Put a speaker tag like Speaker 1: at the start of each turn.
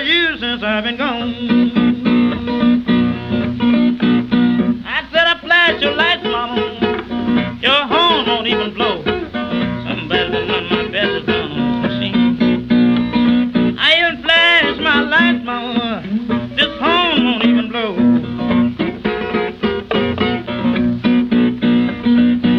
Speaker 1: you since I've been gone. I said I flash your lights, mama. Your horn won't even blow. Somebody better run my batteries down on this machine. I even flash my lights, mama. This horn